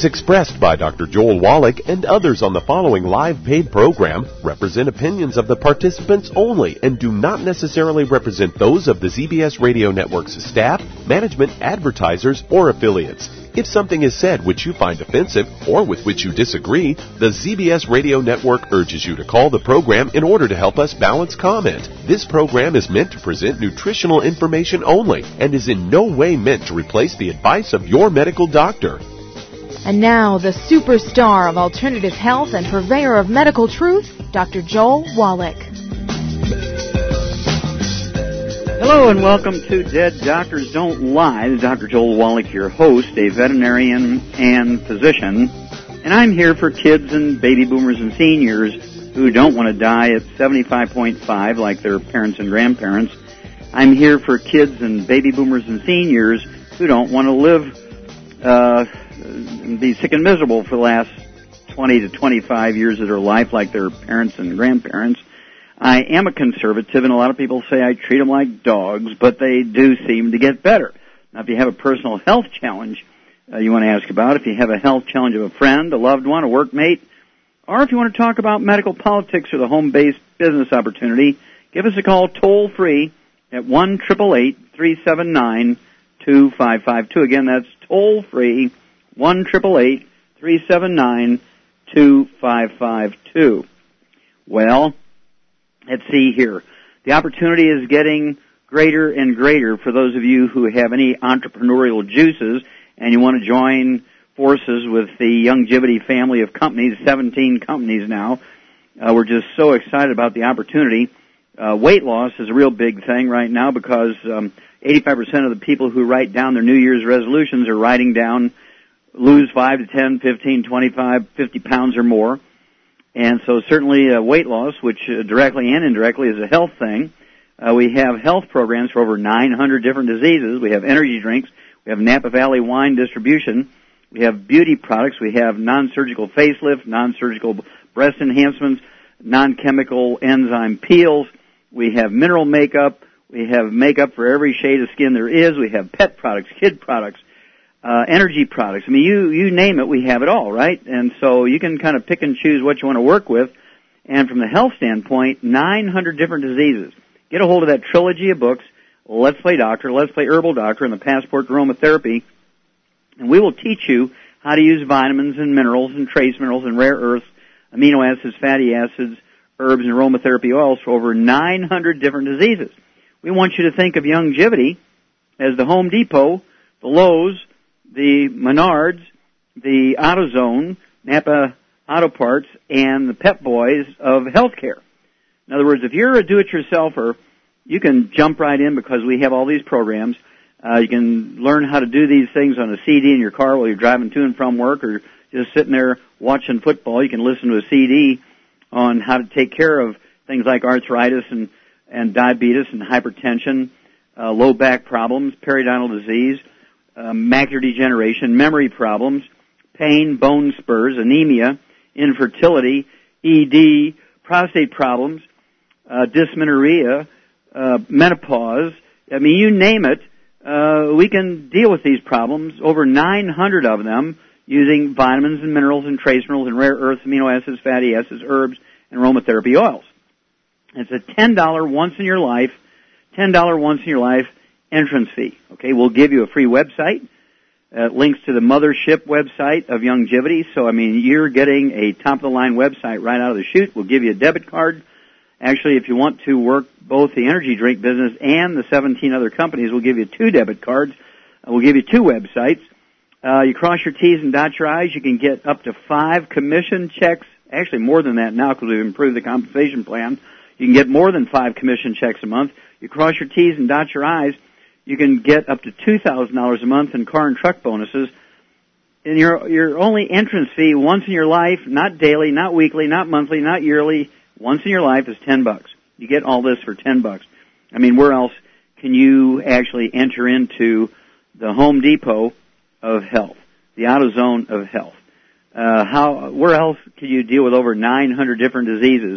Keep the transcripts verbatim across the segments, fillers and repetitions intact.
views expressed by Doctor Joel Wallach and others on the following live paid program represent opinions of the participants only and do not necessarily represent those of the Z B S Radio Network's staff, management, advertisers, or affiliates. If something is said which you find offensive or with which you disagree, the Z B S Radio Network urges you to call the program in order to help us balance comment. This program is meant to present nutritional information only and is in no way meant to replace the advice of your medical doctor. And now, the superstar of alternative health and purveyor of medical truth, Doctor Joel Wallach. Hello and welcome to Dead Doctors Don't Lie. This is Doctor Joel Wallach, your host, a veterinarian and physician. And I'm here for kids and baby boomers and seniors who don't want to die at seventy-five point five like their parents and grandparents. I'm here for kids and baby boomers and seniors who don't want to live, uh, be sick and miserable for the last twenty to twenty-five years of their life like their parents and grandparents. I am a conservative, and a lot of people say I treat them like dogs, but they do seem to get better. Now, if you have a personal health challenge uh, you want to ask about, if you have a health challenge of a friend, a loved one, a workmate, or if you want to talk about medical politics or the home-based business opportunity, give us a call toll-free at one eight eight eight, three seven nine, two five five two. Again, that's toll-free, one eight eight eight, three seven nine, two five five two. Well, let's see here. The opportunity is getting greater and greater for those of you who have any entrepreneurial juices and you want to join forces with the Youngevity family of companies, seventeen companies now. Uh, we're just so excited about the opportunity. Uh, weight loss is a real big thing right now because um, eighty-five percent of the people who write down their New Year's resolutions are writing down lose five to ten, fifteen, twenty-five, fifty pounds or more. And so certainly uh, weight loss, which uh, directly and indirectly is a health thing. Uh, we have health programs for over nine hundred different diseases. We have energy drinks. We have Napa Valley wine distribution. We have beauty products. We have non-surgical facelift, non-surgical breast enhancements, non-chemical enzyme peels. We have mineral makeup. We have makeup for every shade of skin there is. We have pet products, kid products. Uh, energy products. I mean, you, you name it, we have it all, right? And so you can kind of pick and choose what you want to work with. And from the health standpoint, nine hundred different diseases. Get a hold of that trilogy of books, Let's Play Doctor, Let's Play Herbal Doctor, and the Passport to Aromatherapy. And we will teach you how to use vitamins and minerals and trace minerals and rare earths, amino acids, fatty acids, herbs, and aromatherapy oils for over nine hundred different diseases. We want you to think of Youngevity as the Home Depot, the Lowe's, the Menards, the AutoZone, Napa Auto Parts, and the Pep Boys of healthcare. In other words, if you're a do-it-yourselfer, you can jump right in because we have all these programs. Uh, you can learn how to do these things on a C D in your car while you're driving to and from work or just sitting there watching football. You can listen to a C D on how to take care of things like arthritis and, and diabetes and hypertension, uh, low back problems, periodontal disease, Uh, macular degeneration, memory problems, pain, bone spurs, anemia, infertility, E D, prostate problems, uh, dysmenorrhea, uh, menopause. I mean, you name it, uh, we can deal with these problems, over nine hundred of them, using vitamins and minerals and trace minerals and rare earths, amino acids, fatty acids, herbs, and aromatherapy oils. It's a ten dollars once in your life, ten dollars once in your life entrance fee. Okay, we'll give you a free website, uh, links to the mothership website of Youngevity. So, I mean, you're getting a top-of-the-line website right out of the chute. We'll give you a debit card. Actually, if you want to work both the energy drink business and the seventeen other companies, we'll give you two debit cards. Uh, we'll give you two websites. Uh, you cross your T's and dot your I's. You can get up to five commission checks, actually more than that now because we've improved the compensation plan. You can get more than five commission checks a month. You cross your T's and dot your I's. You can get up to two thousand dollars a month in car and truck bonuses. And your your only entrance fee once in your life, not daily, not weekly, not monthly, not yearly, once in your life is ten bucks. You get all this for ten bucks. I mean, where else can you actually enter into the Home Depot of health, the AutoZone of health? Uh, how, where else can you deal with over nine hundred different diseases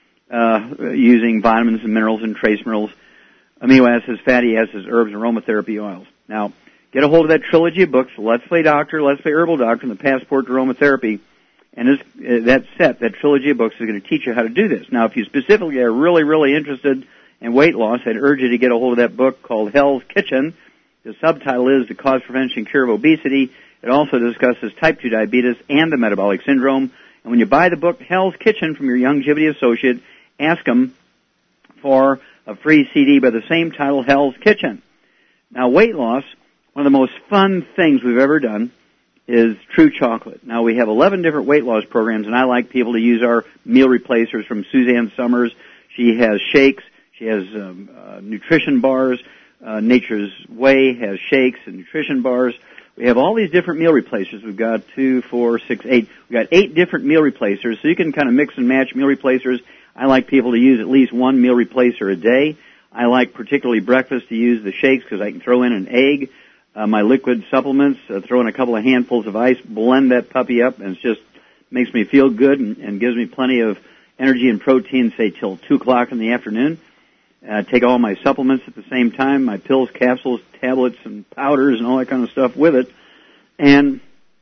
uh, using vitamins and minerals and trace minerals, amino acids, fatty acids, herbs, and aromatherapy oils? Now, get a hold of that trilogy of books, Let's Play Doctor, Let's Play Herbal Doctor, and the Passport to Aromatherapy. And this, uh, that set, that trilogy of books is going to teach you how to do this. Now, if you specifically are really, really interested in weight loss, I'd urge you to get a hold of that book called Hell's Kitchen. The subtitle is The Cause, Prevention, and Cure of Obesity. It also discusses type two diabetes and the metabolic syndrome. And when you buy the book Hell's Kitchen from your Youngevity associate, ask them for a free C D by the same title, Hell's Kitchen. Now, weight loss, one of the most fun things we've ever done is True Chocolate. Now, we have eleven different weight loss programs, and I like people to use our meal replacers from Suzanne Summers. She has shakes. She has um, uh, nutrition bars. Uh, Nature's Way has shakes and nutrition bars. We have all these different meal replacers. We've got two, four, six, eight. We've got eight different meal replacers, so you can kind of mix and match meal replacers. I like people to use at least one meal replacer a day. I like particularly breakfast to use the shakes because I can throw in an egg. Uh, my liquid supplements, uh, throw in a couple of handfuls of ice, blend that puppy up, and it just makes me feel good and, and gives me plenty of energy and protein, say, till two o'clock in the afternoon. Uh, take all my supplements at the same time, my pills, capsules, tablets, and powders, and all that kind of stuff with it. And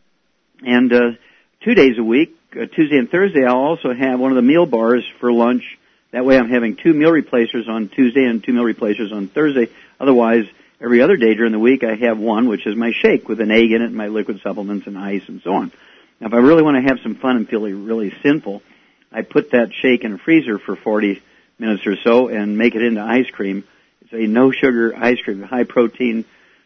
and uh, two days a week, uh, Tuesday and Thursday, I'll also have one of the meal bars for lunch. That way I'm having two meal replacers on Tuesday and two meal replacers on Thursday. Otherwise, every other day during the week, I have one, which is my shake with an egg in it, and my liquid supplements and ice and so on. Now, if I really want to have some fun and feel really sinful, I put that shake in a freezer for forty minutes or so and make it into ice cream. It's a no-sugar ice cream, high-protein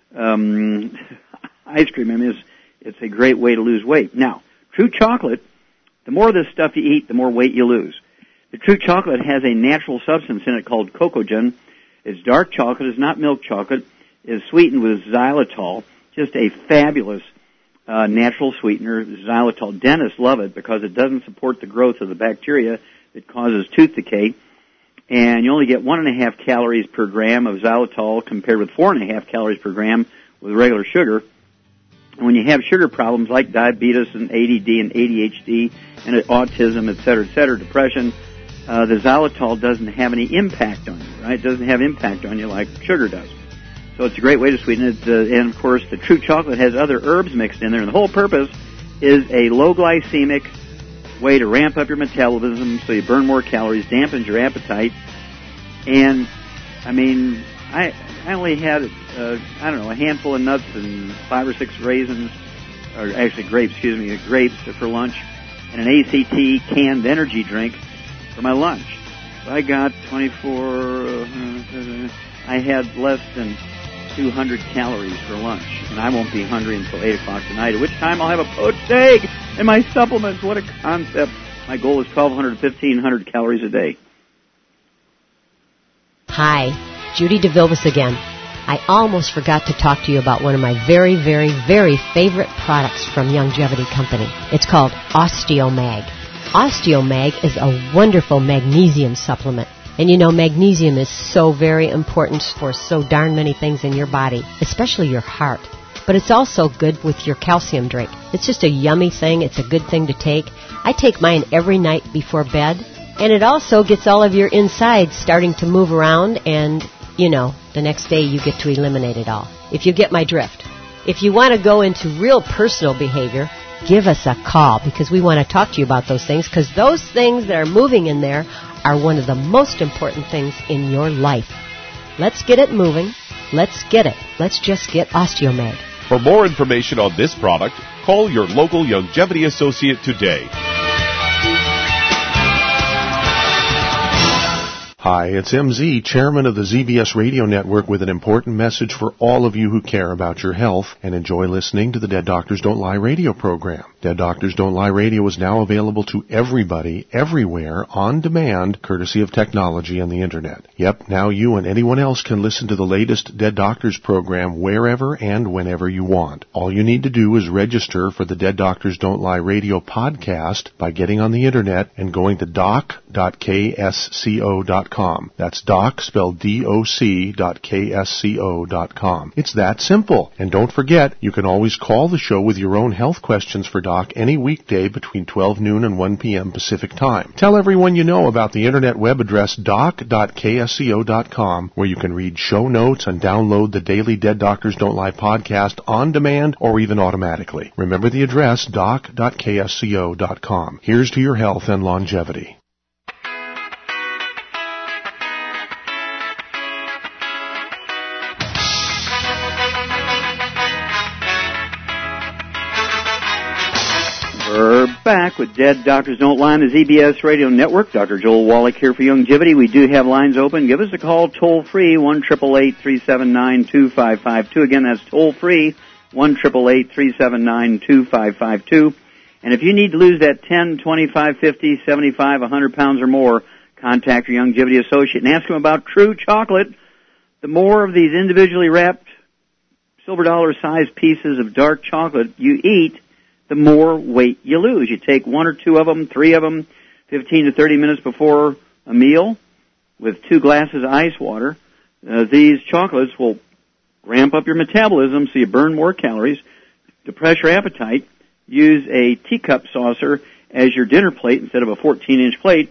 um, ice cream. I mean, it's, it's a great way to lose weight. Now, True Chocolate, the more of this stuff you eat, the more weight you lose. The True Chocolate has a natural substance in it called cocogen. It's dark chocolate. It's not milk chocolate. It's sweetened with xylitol, just a fabulous uh, natural sweetener, xylitol. Dentists love it because it doesn't support the growth of the bacteria that causes tooth decay. And you only get one and a half calories per gram of xylitol compared with four and a half calories per gram with regular sugar. And when you have sugar problems like diabetes and A D D and A D H D and autism, et cetera, et cetera, depression, uh, the xylitol doesn't have any impact on you, right? It doesn't have impact on you like sugar does. So it's a great way to sweeten it. Uh, and, of course, the True Chocolate has other herbs mixed in there. And the whole purpose is a low-glycemic way to ramp up your metabolism so you burn more calories, dampens your appetite. And, I mean, I I only had, uh, I don't know, a handful of nuts and five or six raisins, or actually grapes, excuse me, grapes for lunch, and an A C T canned energy drink for my lunch. So I got twenty-four, uh, I had less than two hundred calories for lunch, and I won't be hungry until eight o'clock tonight, at which time I'll have a poached egg and my supplements. What a concept. My goal is twelve hundred to fifteen hundred calories a day. Hi, Judy DeVilbiss again. I almost forgot to talk to you about one of my very, very, very favorite products from Youngevity Company. It's called OsteoMag. OsteoMag is a wonderful magnesium supplement. And you know, magnesium is so very important for so darn many things in your body, especially your heart. But it's also good with your calcium drink. It's just a yummy thing. It's a good thing to take. I take mine every night before bed. And it also gets all of your insides starting to move around, and, you know, the next day you get to eliminate it all, if you get my drift. If you want to go into real personal behavior, give us a call, because we want to talk to you about those things, because those things that are moving in there are one of the most important things in your life. Let's get it moving. Let's get it. Let's just get OsteoMag. For more information on this product, call your local Youngevity associate today. Hi, it's M Z, chairman of the Z B S Radio Network, with an important message for all of you who care about your health and enjoy listening to the Dead Doctors Don't Lie radio program. Dead Doctors Don't Lie radio is now available to everybody, everywhere, on demand, courtesy of technology and the Internet. Yep, now you and anyone else can listen to the latest Dead Doctors program wherever and whenever you want. All you need to do is register for the Dead Doctors Don't Lie radio podcast by getting on the Internet and going to doc dot k s c o dot com. com. That's doc, spelled D O C, dot K S C O dot com. It's that simple. And don't forget, you can always call the show with your own health questions for Doc any weekday between twelve noon and one p.m. Pacific Time. Tell everyone you know about the internet web address doc dot K S C O dot com, where you can read show notes and download the daily Dead Doctors Don't Lie podcast on demand or even automatically. Remember the address, doc dot K S C O dot com. Here's to your health and longevity. We're back with Dead Doctors Don't Lie on the Z B S Radio Network. Doctor Joel Wallach here for Longevity. We do have lines open. Give us a call toll-free, one eight eight eight, three seven nine, two five five two. Again, that's toll-free, one eight eight eight, three seven nine, two five five two. And if you need to lose that ten, twenty-five, fifty, seventy-five, one hundred pounds or more, contact your Longevity associate and ask them about True Chocolate. The more of these individually wrapped silver dollar-sized pieces of dark chocolate you eat, the more weight you lose. You take one or two of them, three of them, fifteen to thirty minutes before a meal with two glasses of ice water. Uh, these chocolates will ramp up your metabolism so you burn more calories, depress your appetite. Use a teacup saucer as your dinner plate instead of a fourteen-inch plate.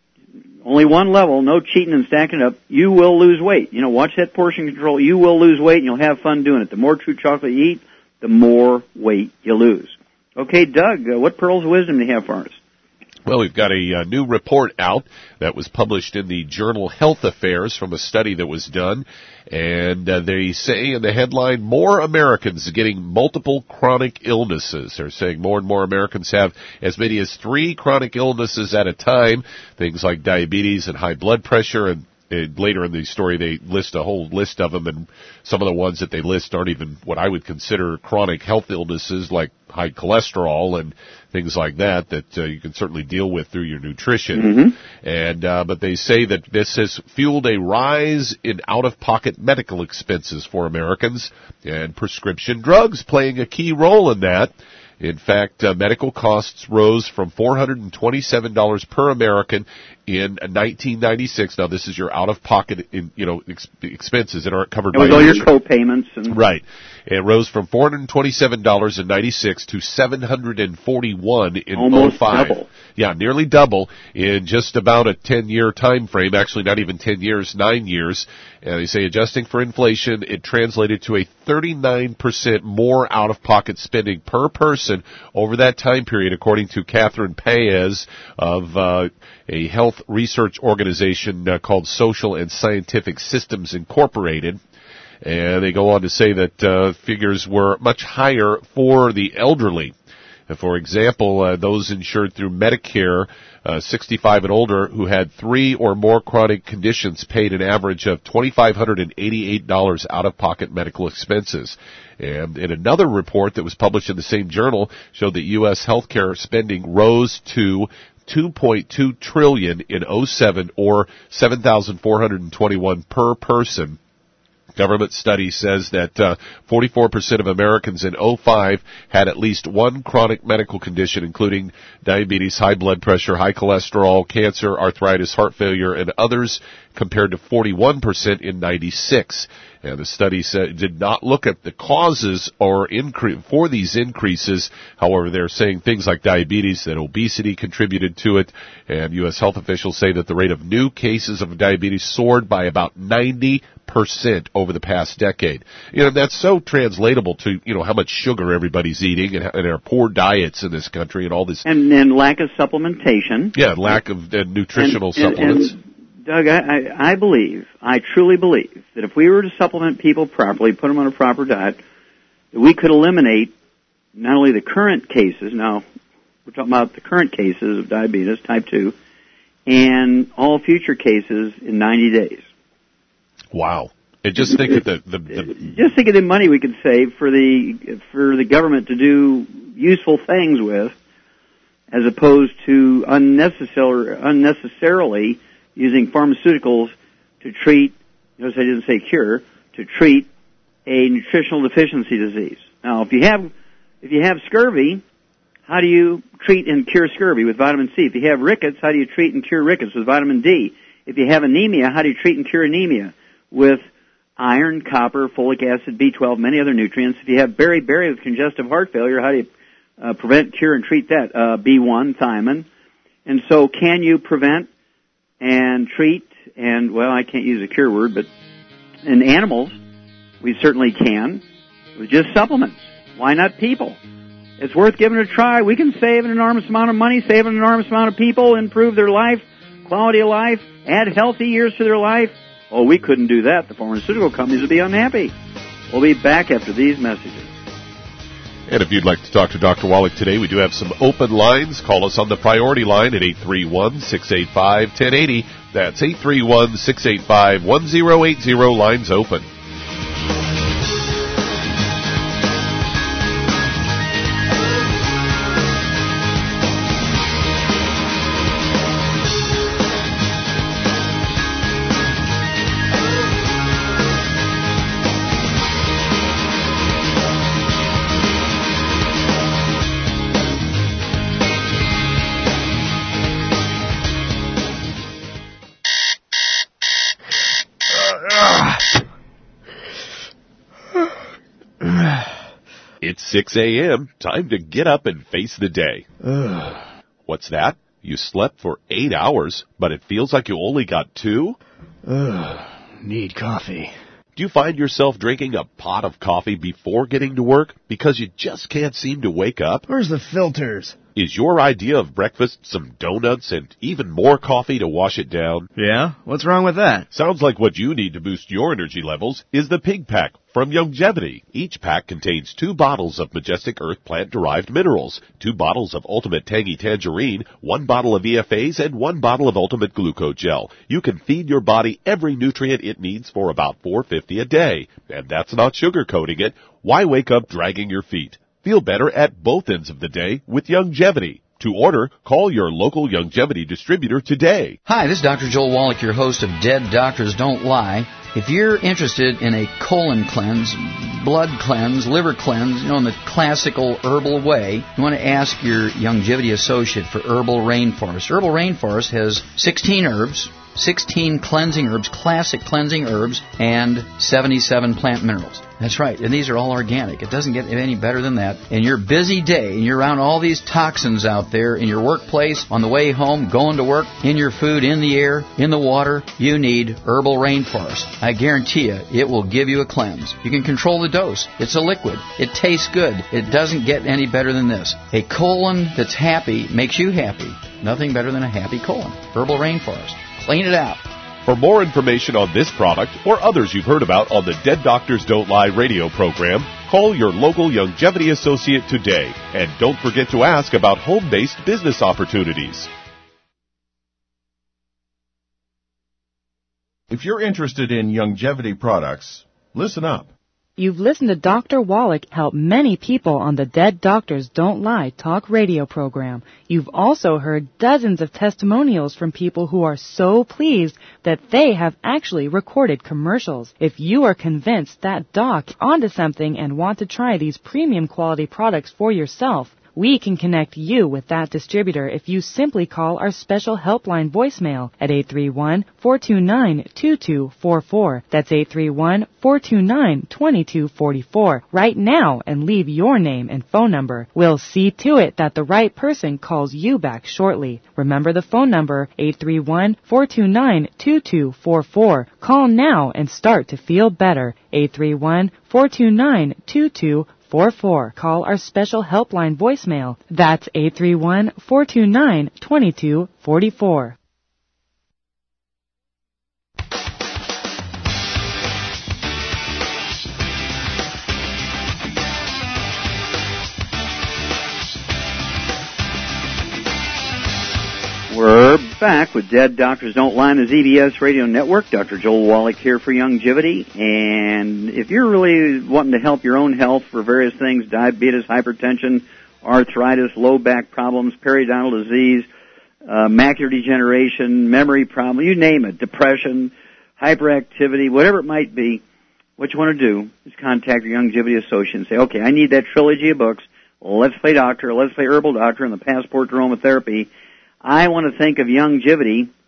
Only one level, no cheating and stacking up. You will lose weight. You know, watch that portion control. You will lose weight, and you'll have fun doing it. The more True Chocolate you eat, the more weight you lose. Okay, Doug, uh, what pearls of wisdom do you have for us? Well, we've got a uh, new report out that was published in the journal Health Affairs from a study that was done, and uh, they say in the headline, more Americans getting multiple chronic illnesses. They're saying more and more Americans have as many as three chronic illnesses at a time, things like diabetes and high blood pressure, and And later in the story, they list a whole list of them, and some of the ones that they list aren't even what I would consider chronic health illnesses, like high cholesterol and things like that, that uh, you can certainly deal with through your nutrition. Mm-hmm. And uh, but they say that this has fueled a rise in out-of-pocket medical expenses for Americans, and prescription drugs playing a key role in that. In fact, uh, medical costs rose from four hundred twenty-seven dollars per American in nineteen ninety-six. Now, this is your out-of-pocket, in, you know, ex- expenses that aren't covered by all your co-payments. And right. It rose from four hundred twenty-seven dollars in ninety-six to seven hundred forty-one dollars in almost oh five. Double. Yeah, nearly double in just about a ten-year time frame. Actually, not even ten years, nine years. And they say adjusting for inflation, it translated to a thirty-nine percent more out-of-pocket spending per person over that time period, according to Catherine Paez of uh, a health research organization uh, called Social and Scientific Systems Incorporated. And they go on to say that uh, figures were much higher for the elderly. For example, uh, those insured through Medicare, uh, sixty-five and older, who had three or more chronic conditions paid an average of two thousand five hundred eighty-eight dollars out-of-pocket medical expenses. And in another report that was published in the same journal showed that U S healthcare spending rose to two point two trillion dollars in oh seven, or seven thousand four hundred twenty-one per person. Government study says that uh, forty-four percent of Americans in oh five had at least one chronic medical condition, including diabetes, high blood pressure, high cholesterol, cancer, arthritis, heart failure, and others, compared to forty-one percent in ninety-six. And the study said, did not look at the causes or incre- for these increases. However, they're saying things like diabetes, that obesity contributed to it. And U S health officials say that the rate of new cases of diabetes soared by about ninety percent over the past decade. You know, that's so translatable to, you know, how much sugar everybody's eating, and, and our poor diets in this country, and all this. And, and lack of supplementation. Yeah, lack of uh, nutritional and, and, supplements. And, Doug, I, I, I believe, I truly believe, that if we were to supplement people properly, put them on a proper diet, that we could eliminate not only the current cases, now we're talking about the current cases of diabetes, type two, and all future cases in ninety days. Wow. And just think of the, the, the just think of the money we could save for the for the government to do useful things with, as opposed to unnecessary, unnecessarily using pharmaceuticals to treat, notice I didn't say cure, to treat a nutritional deficiency disease. Now, if you have if you have scurvy, how do you treat and cure scurvy? With vitamin C. If you have rickets, how do you treat and cure rickets? With vitamin D. if you have anemia, how do you treat and cure anemia? With iron, copper, folic acid, B twelve, many other nutrients. If you have beriberi with congestive heart failure, how do you uh, prevent, cure, and treat that? Uh, B one, thiamine. And so can you prevent and treat, and, well, I can't use a cure word, but in animals, we certainly can, with just supplements. Why not people? It's worth giving it a try. We can save an enormous amount of money, save an enormous amount of people, improve their life, quality of life, add healthy years to their life. Oh, we couldn't do that. The pharmaceutical companies would be unhappy. We'll be back after these messages. And if you'd like to talk to Doctor Wallach today, we do have some open lines. Call us on the priority line at eight three one, six eight five, one zero eight zero. That's eight three one, six eight five, one zero eight zero. Lines open. It's six a.m. Time to get up and face the day. Ugh. What's that? You slept for eight hours, but it feels like you only got two? Ugh. Need coffee. Do you find yourself drinking a pot of coffee before getting to work because you just can't seem to wake up? Where's the filters? Is your idea of breakfast some donuts and even more coffee to wash it down? Yeah? What's wrong with that? Sounds like what you need to boost your energy levels is the Pig Pack from Youngevity. Each pack contains two bottles of Majestic Earth plant-derived minerals, two bottles of Ultimate Tangy Tangerine, one bottle of E F As, and one bottle of Ultimate Glucogel. You can feed your body every nutrient it needs for about four dollars and fifty cents a day. And that's not sugarcoating it. Why wake up dragging your feet? Feel better at both ends of the day with Youngevity. To order, call your local Youngevity distributor today. Hi, this is Doctor Joel Wallach, your host of Dead Doctors Don't Lie. If you're interested in a colon cleanse, blood cleanse, liver cleanse, you know, in the classical herbal way, you want to ask your Youngevity associate for Herbal Rainforest. Herbal Rainforest has sixteen herbs, sixteen cleansing herbs, classic cleansing herbs, and seventy-seven plant minerals. That's right, and these are all organic. It doesn't get any better than that. In your busy day, and you're around all these toxins out there, in your workplace, on the way home, going to work, in your food, in the air, in the water, you need Herbal Rainforest. I guarantee you, it will give you a cleanse. You can control the dose. It's a liquid. It tastes good. It doesn't get any better than this. A colon that's happy makes you happy. Nothing better than a happy colon. Herbal Rainforest. Clean it out. For more information on this product or others you've heard about on the Dead Doctors Don't Lie radio program, call your local Youngevity associate today. And don't forget to ask about home-based business opportunities. If you're interested in Youngevity products, listen up. You've listened to Doctor Wallach help many people on the Dead Doctors Don't Lie talk radio program. You've also heard dozens of testimonials from people who are so pleased that they have actually recorded commercials. If you are convinced that Doc onto something and want to try these premium quality products for yourself, we can connect you with that distributor if you simply call our special helpline voicemail at eight three one, four two nine, two two four four. That's eight three one, four two nine, two two four four. Right now and leave your name and phone number. We'll see to it that the right person calls you back shortly. Remember the phone number, eight three one, four two nine, two two four four. Call now and start to feel better. eight three one, four two nine, two two four four. Call our special helpline voicemail. That's eight three one, four two nine, two two four four. We're back with Dead Doctors Don't Lie on the Z B S Radio Network. Doctor Joel Wallach here for Youngevity. And if you're really wanting to help your own health for various things, diabetes, hypertension, arthritis, low back problems, periodontal disease, uh, macular degeneration, memory problem, you name it, depression, hyperactivity, whatever it might be, what you want to do is contact your Youngevity associate and say, okay, I need that trilogy of books, Let's Play Doctor, Let's Play Herbal Doctor, and the Passport to Aromatherapy. I want to think of Youngevity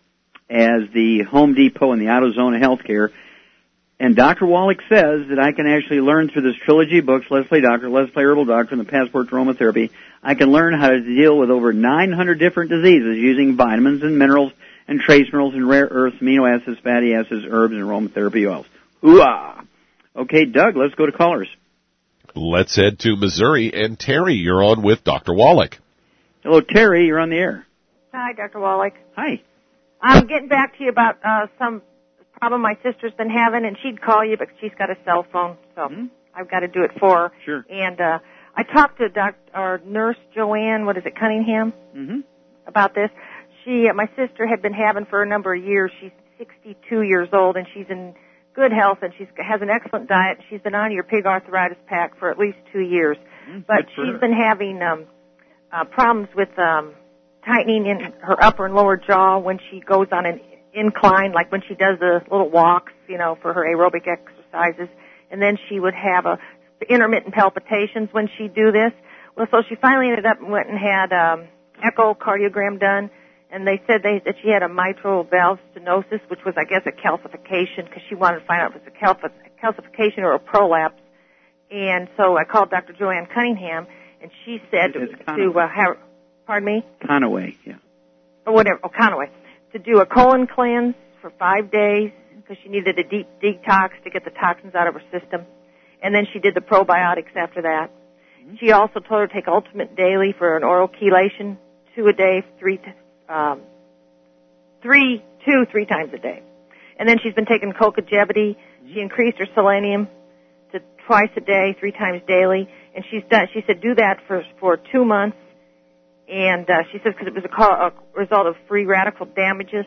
as the Home Depot and the AutoZone of healthcare. And Doctor Wallach says that I can actually learn through this trilogy of books, Let's Play Doctor, Let's Play Herbal Doctor, and the Passport to Aromatherapy, I can learn how to deal with over nine hundred different diseases using vitamins and minerals and trace minerals and rare earths, amino acids, fatty acids, herbs, and aromatherapy oils. Hoo-ah! Okay, Doug, let's go to callers. Let's head to Missouri, and Terry, you're on with Doctor Wallach. Hello, Terry, you're on the air. Hi, Doctor Wallach. Hi. I'm getting back to you about uh, some problem my sister's been having, and she'd call you, but she's got a cell phone, so mm-hmm. I've got to do it for her. Sure. And uh, I talked to Doctor or Nurse Joanne, what is it, Cunningham, mm-hmm. about this. She, uh, my sister had been having for a number of years. She's sixty-two years old, and she's in good health, and she has an excellent diet. She's been on your pig arthritis pack for at least two years. Mm-hmm. But she's her. been having um, uh, problems with um, tightening in her upper and lower jaw when she goes on an incline, like when she does the little walks, you know, for her aerobic exercises. And then she would have a intermittent palpitations when she'd do this. Well, so she finally ended up and went and had um, echocardiogram done, and they said they, that she had a mitral valve stenosis, which was, I guess, a calcification, because she wanted to find out if it was a calcification or a prolapse. And so I called Doctor Joanne Cunningham, and she said it's to, to uh, have, pardon me? Conaway, yeah. Or whatever, oh, Conaway. To do a colon cleanse for five days, because she needed a deep detox to get the toxins out of her system. And then she did the probiotics after that. Mm-hmm. She also told her to take Ultimate Daily for an oral chelation, two a day, three, um, three, two, three times a day. And then she's been taking Cocagevity. Mm-hmm. She increased her selenium to twice a day, three times daily. And she's done. She said do that for for two months. And uh, she says because it was a, co- a result of free radical damages.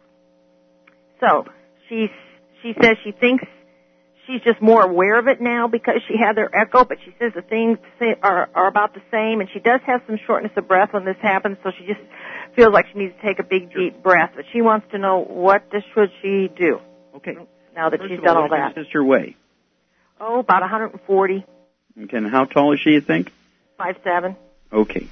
So she she says she thinks she's just more aware of it now because she had their echo, but she says the things are, are about the same, and she does have some shortness of breath when this happens, so she just feels like she needs to take a big, deep breath. But she wants to know what should she do. Okay. Now that First she's of done all, all what that. does your sister weigh? Oh, about one hundred forty. Okay, and how tall is she, you think? five seven. Okay.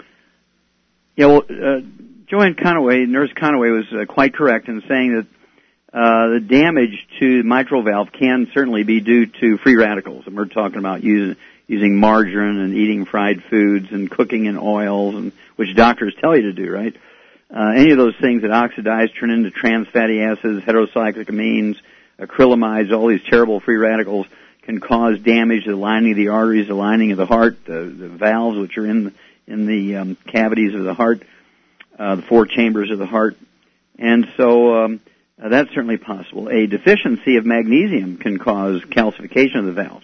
Yeah, well, uh, Joanne Conaway, Nurse Conaway, was uh, quite correct in saying that uh, the damage to the mitral valve can certainly be due to free radicals. And we're talking about using using margarine and eating fried foods and cooking in oils, and which doctors tell you to do, right? Uh, any of those things that oxidize, turn into trans fatty acids, heterocyclic amines, acrylamides, all these terrible free radicals can cause damage to the lining of the arteries, the lining of the heart, the, the valves which are in the, in the um, cavities of the heart, uh, the four chambers of the heart. And so um, uh, that's certainly possible. A deficiency of magnesium can cause calcification of the valves.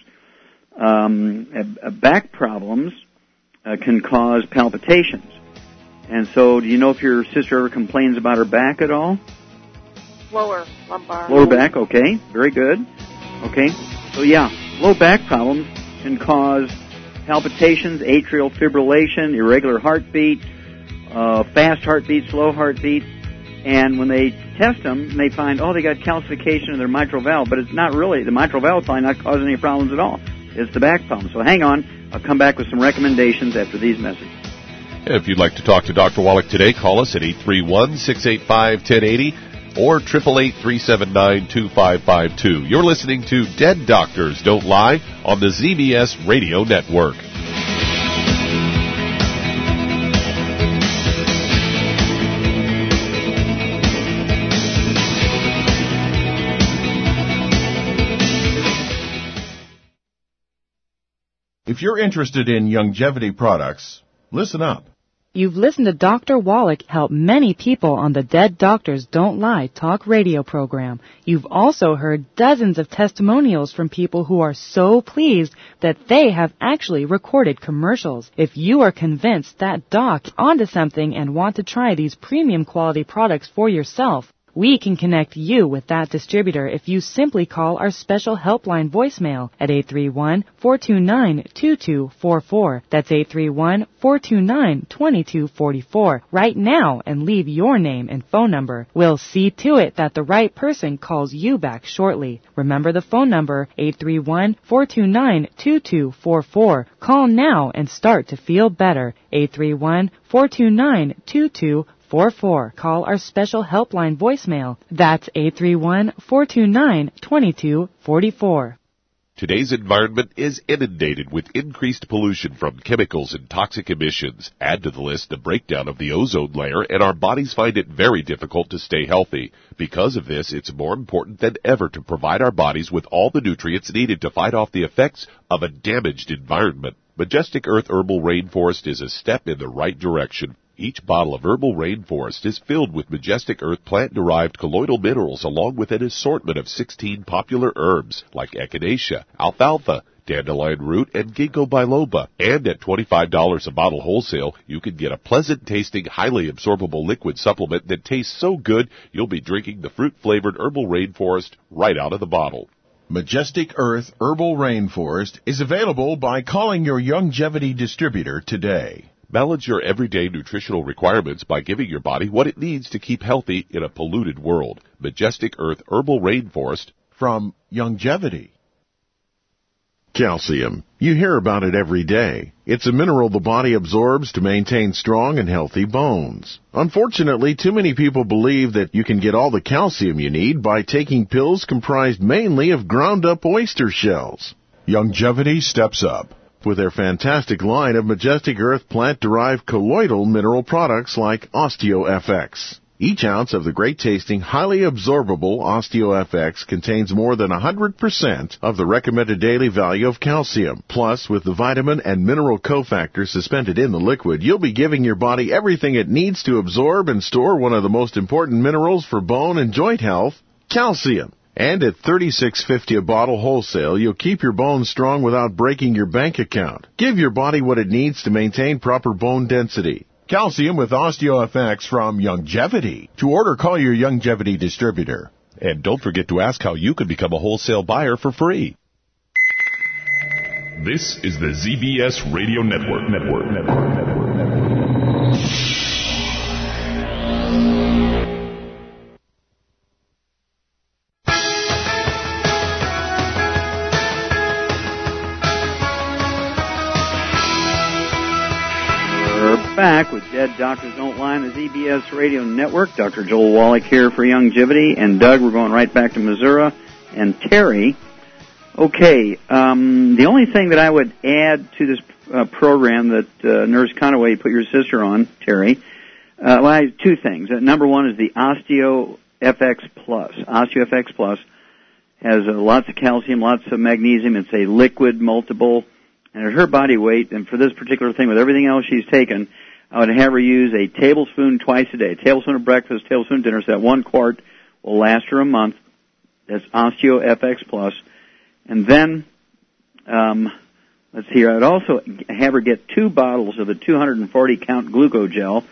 Um, uh, back problems uh, can cause palpitations. And so do you know if your sister ever complains about her back at all? Lower lumbar. Lower back, okay. Very good. Okay. So, yeah, low back problems can cause palpitations, atrial fibrillation, irregular heartbeat, uh, fast heartbeat, slow heartbeat. And when they test them, they find, oh, they got calcification of their mitral valve, but it's not really. The mitral valve is probably not causing any problems at all. It's the back problem. So hang on. I'll come back with some recommendations after these messages. If you'd like to talk to Doctor Wallach today, call us at eight three one, six eight five, one zero eight zero or eight eight eight, three seven nine, two five five two. You're listening to Dead Doctors Don't Lie on the Z B S Radio Network. If you're interested in longevity products, listen up. You've listened to Doctor Wallach help many people on the Dead Doctors Don't Lie talk radio program. You've also heard dozens of testimonials from people who are so pleased that they have actually recorded commercials. If you are convinced that doc onto something and want to try these premium quality products for yourself, we can connect you with that distributor if you simply call our special helpline voicemail at eight three one, four two nine, two two four four. That's eight three one, four two nine, two two four four right now and leave your name and phone number. We'll see to it that the right person calls you back shortly. Remember the phone number, eight three one, four two nine, two two four four. Call now and start to feel better. eight three one, four two nine, two two four four. four four. Call our special helpline voicemail. That's eight three one, four two nine, two two four four. Today's environment is inundated with increased pollution from chemicals and toxic emissions. Add to the list the breakdown of the ozone layer, and our bodies find it very difficult to stay healthy. Because of this, it's more important than ever to provide our bodies with all the nutrients needed to fight off the effects of a damaged environment. Majestic Earth Herbal Rainforest is a step in the right direction. Each bottle of Herbal Rainforest is filled with Majestic Earth plant-derived colloidal minerals along with an assortment of sixteen popular herbs like echinacea, alfalfa, dandelion root, and ginkgo biloba. And at twenty-five dollars a bottle wholesale, you can get a pleasant-tasting, highly absorbable liquid supplement that tastes so good you'll be drinking the fruit-flavored Herbal Rainforest right out of the bottle. Majestic Earth Herbal Rainforest is available by calling your Youngevity distributor today. Balance your everyday nutritional requirements by giving your body what it needs to keep healthy in a polluted world. Majestic Earth Herbal Rainforest from Youngevity. Calcium. You hear about it every day. It's a mineral the body absorbs to maintain strong and healthy bones. Unfortunately, too many people believe that you can get all the calcium you need by taking pills comprised mainly of ground-up oyster shells. Youngevity steps up with their fantastic line of Majestic Earth plant-derived colloidal mineral products like OsteoFX. Each ounce of the great-tasting, highly absorbable OsteoFX contains more than one hundred percent of the recommended daily value of calcium. Plus, with the vitamin and mineral cofactors suspended in the liquid, you'll be giving your body everything it needs to absorb and store one of the most important minerals for bone and joint health, calcium. And at thirty-six fifty a bottle wholesale, you'll keep your bones strong without breaking your bank account. Give your body what it needs to maintain proper bone density. Calcium with OsteoFX from Youngevity. To order, call your Youngevity distributor. And don't forget to ask how you can become a wholesale buyer for free. This is the Z B S Radio Network. Network. Network. Network. Network. Back with Dead Doctors Don't Lie on the Z B S Radio Network. Doctor Joel Wallach here for Youngevity. And Doug, we're going right back to Missouri. And Terry. Okay, um, the only thing that I would add to this uh, program that uh, Nurse Conaway put your sister on, Terry, uh, well, I, two things. Uh, number one is the OsteoFX Plus. OsteoFX Plus has uh, lots of calcium, lots of magnesium. It's a liquid multiple. And at her body weight, and for this particular thing, with everything else she's taken, I would have her use a tablespoon twice a day. A tablespoon of breakfast, tablespoon of dinner, so that one quart will last her a month. That's OsteoFX Plus. And then, um, let's see here, I would also have her get two bottles of the two hundred forty count Glucogel,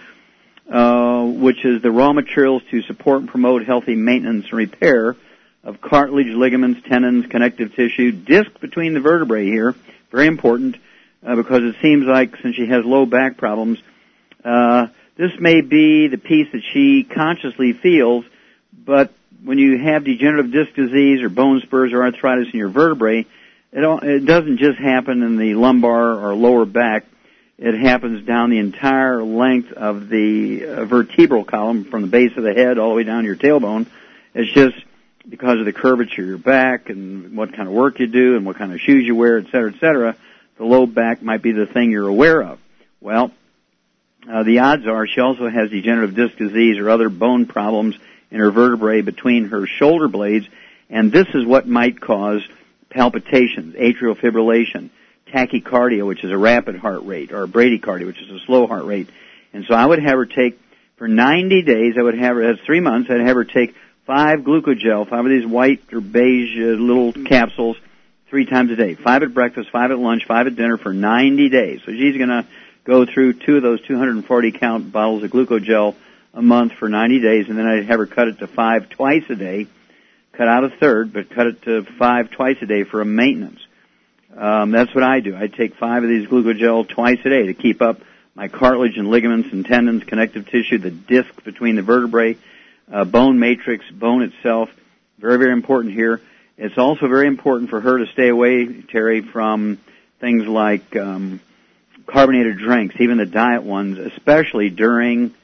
uh, which is the raw materials to support and promote healthy maintenance and repair of cartilage, ligaments, tendons, connective tissue, disc between the vertebrae here. Very important, uh, because it seems like since she has low back problems, uh, this may be the piece that she consciously feels, but when you have degenerative disc disease or bone spurs or arthritis in your vertebrae, it, all, it doesn't just happen in the lumbar or lower back. It happens down the entire length of the uh, vertebral column from the base of the head all the way down to your tailbone. It's just because of the curvature of your back and what kind of work you do and what kind of shoes you wear, et cetera, et cetera, the low back might be the thing you're aware of. Well, uh, the odds are she also has degenerative disc disease or other bone problems in her vertebrae between her shoulder blades, and this is what might cause palpitations, atrial fibrillation, tachycardia, which is a rapid heart rate, or bradycardia, which is a slow heart rate. And so I would have her take, for ninety days, I would have her, that's three months, I'd have her take five Glucogel, five of these white or beige uh, little capsules, three times a day. Five at breakfast, five at lunch, five at dinner for ninety days. So she's going to go through two of those two hundred forty count bottles of Glucogel a month for ninety days, and then I'd have her cut it to five twice a day, cut out a third, but cut it to five twice a day for a maintenance. Um, that's what I do. I take five of these Glucogel twice a day to keep up my cartilage and ligaments and tendons, connective tissue, the disc between the vertebrae, uh, bone matrix, bone itself. Very, very important here. It's also very important for her to stay away, Terry, from things like um, carbonated drinks, even the diet ones, especially during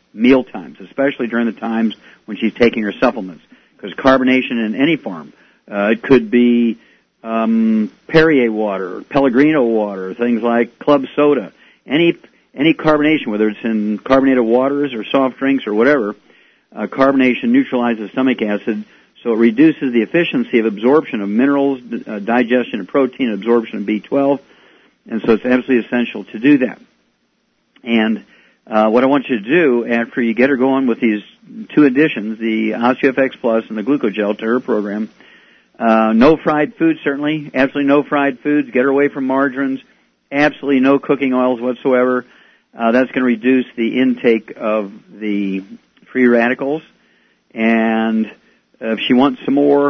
meal times, especially during the times when she's taking her supplements. Because carbonation in any form, uh, it could be um, Perrier water, Pellegrino water, things like club soda, any any carbonation, whether it's in carbonated waters or soft drinks or whatever, uh, carbonation neutralizes stomach acid, so it reduces the efficiency of absorption of minerals, uh, digestion of protein, absorption of B twelve, and so it's absolutely essential to do that. And uh, what I want you to do after you get her going with these two additions, the OsteoFX Plus and the Glucogel to her program, uh, no fried foods certainly, absolutely no fried foods, get her away from margarines, absolutely no cooking oils whatsoever. Uh, that's going to reduce the intake of the free radicals. And uh, if she wants some more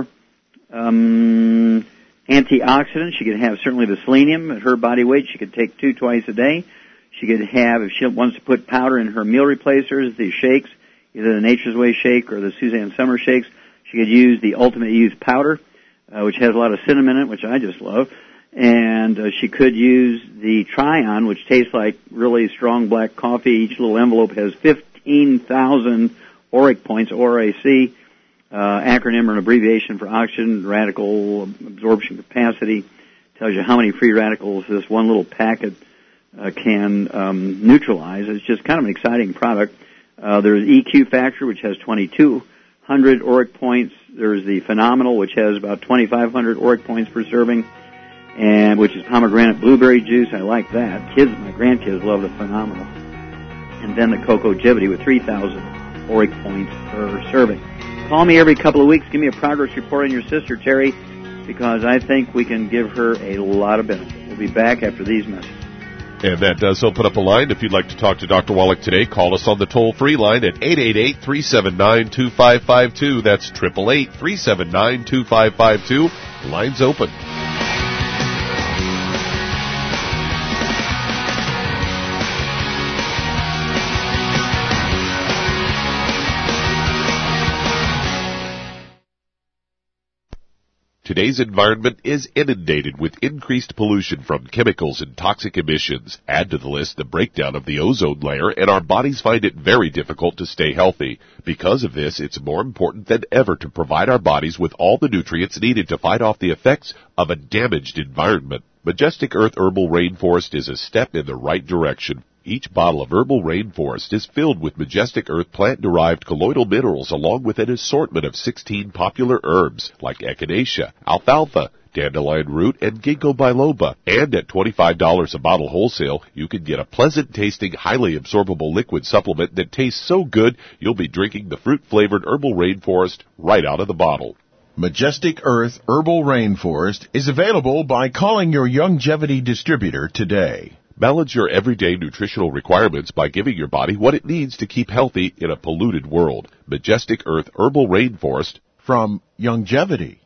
um, antioxidants, she could have certainly the selenium at her body weight. She could take two twice a day. She could have, if she wants to put powder in her meal replacers, the shakes, either the Nature's Way shake or the Suzanne Summer shakes, she could use the Ultimate Youth powder, uh, which has a lot of cinnamon in it, which I just love. And uh, she could use the Tryon, which tastes like really strong black coffee. Each little envelope has fifteen thousand ORAC points, O R A C, uh, acronym or an abbreviation for oxygen radical absorption capacity. Tells you how many free radicals this one little packet uh, can um, neutralize. It's just kind of an exciting product. Uh, there's E Q Factor, which has twenty-two hundred ORAC points. There's the Phenomenal, which has about twenty-five hundred ORAC points per serving, and which is pomegranate blueberry juice. I like that. Kids, my grandkids love the Phenomenal. And then the Cocogevity with three thousand ORAC points per serving. Call me every couple of weeks. Give me a progress report on your sister, Terry, because I think we can give her a lot of benefit. We'll be back after these messages. And that does open up a line. If you'd like to talk to Doctor Wallach today, call us on the toll-free line at eight eight eight, three seven nine, two five five two. That's eight eight eight, three seven nine, two five five two. Line's open. Today's environment is inundated with increased pollution from chemicals and toxic emissions. Add to the list the breakdown of the ozone layer, and our bodies find it very difficult to stay healthy. Because of this, it's more important than ever to provide our bodies with all the nutrients needed to fight off the effects of a damaged environment. Majestic Earth Herbal Rainforest is a step in the right direction. Each bottle of Herbal Rainforest is filled with Majestic Earth plant-derived colloidal minerals along with an assortment of sixteen popular herbs like echinacea, alfalfa, dandelion root, and ginkgo biloba. And at twenty-five dollars a bottle wholesale, you can get a pleasant-tasting, highly absorbable liquid supplement that tastes so good you'll be drinking the fruit-flavored Herbal Rainforest right out of the bottle. Majestic Earth Herbal Rainforest is available by calling your Youngevity distributor today. Balance your everyday nutritional requirements by giving your body what it needs to keep healthy in a polluted world. Majestic Earth Herbal Rainforest from Youngevity.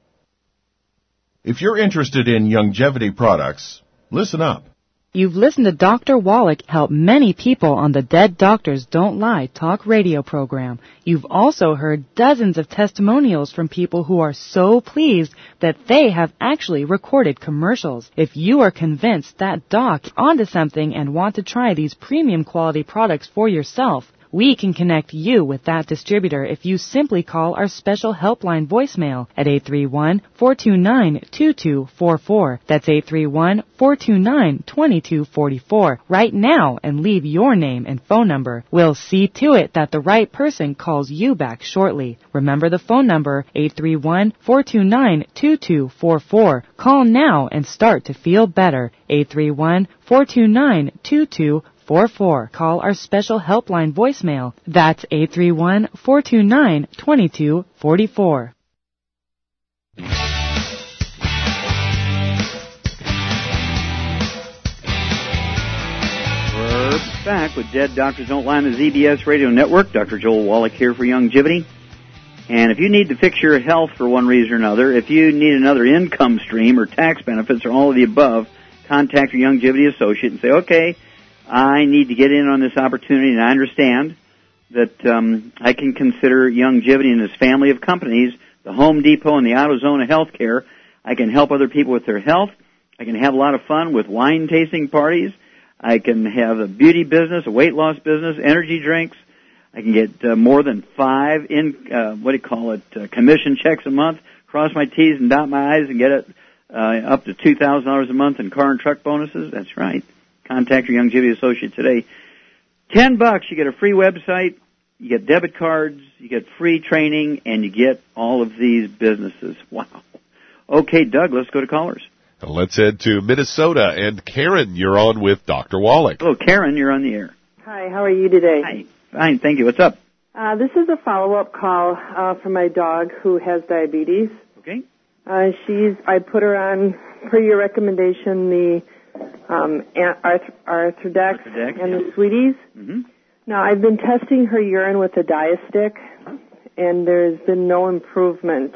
If you're interested in Youngevity products, listen up. You've listened to Doctor Wallach help many people on the Dead Doctors Don't Lie talk radio program. You've also heard dozens of testimonials from people who are so pleased that they have actually recorded commercials. If you are convinced that doc is onto something and want to try these premium quality products for yourself, we can connect you with that distributor if you simply call our special helpline voicemail at eight three one, four two nine, two two four four. That's eight three one, four two nine, two two four four right now and leave your name and phone number. We'll see to it that the right person calls you back shortly. Remember the phone number, eight three one, four two nine, two two four four. Call now and start to feel better. eight three one, four two nine, two two four four four. Call our special helpline voicemail. That's eight three one, four two nine, two two four four. We're back with Dead Doctors Don't Lie on the Z B S Radio Network. Doctor Joel Wallach here for Youngevity. And if you need to fix your health for one reason or another, if you need another income stream or tax benefits or all of the above, contact your Youngevity associate and say, okay, I need to get in on this opportunity, and I understand that um, I can consider Youngevity and this family of companies, the Home Depot and the AutoZone of healthcare. I can help other people with their health. I can have a lot of fun with wine tasting parties. I can have a beauty business, a weight loss business, energy drinks. I can get uh, more than five in, uh, what do you call it, uh, commission checks a month, cross my T's and dot my I's and get it uh, up to two thousand dollars a month in car and truck bonuses. That's right. Contact your Youngevity associate today. Ten bucks, you get a free website, you get debit cards, you get free training, and you get all of these businesses. Wow. Okay, Doug, let's go to callers. Let's head to Minnesota. And Karen, you're on with Doctor Wallach. Hello, Karen, you're on the air. Hi, how are you today? Hi. Fine, thank you. What's up? Uh, this is a follow-up call uh, for my dog who has diabetes. Okay. Uh, she's, I put her on, per your recommendation, the um, Arth- Arthrodex, Arthrodex and yeah. the Sweeties. Mm-hmm. Now, I've been testing her urine with the Diastick, and there's been no improvement.